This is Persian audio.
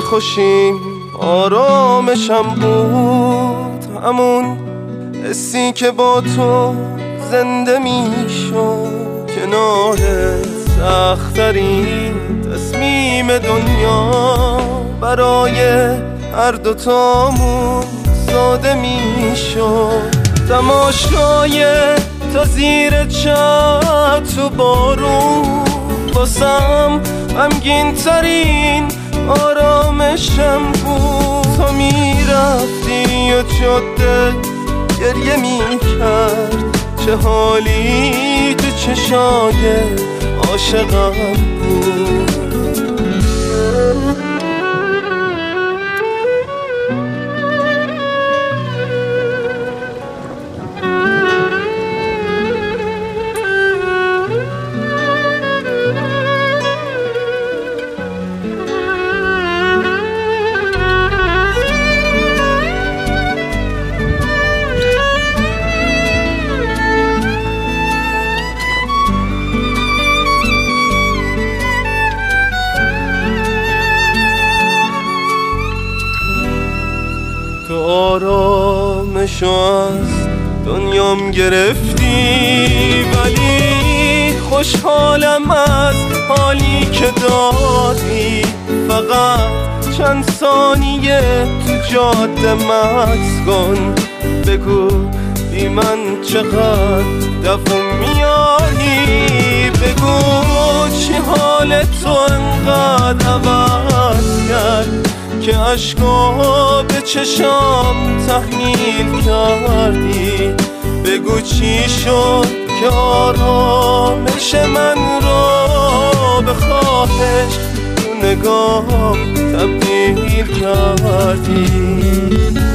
خوشیم آرامشم بود، همون حسی که با تو زنده میشد. کنارت سخت‌ترین تصمیم دنیا برای هر دوتامون ساده میشد. تماشای تا زیر چتر تو بارون واسم غمگین ترین آرامشم بود. تا میرفتی و جاده گریه میکرد، چه حالی تو چشای عاشقم بود. تو آرامشو از دنیام گرفتی، ولی خوشحالم از حالی که دادی. فقط چند ثانیه تو جاده مکث کن، بگو بی من چقدر دفع میانی. بگو چی حال تو انقدر عوض کرد که عشقا به چشام تحمیل کردی. بگو چی شد که آرامش من رو به خواهش تو نگاه تبدیل کردی.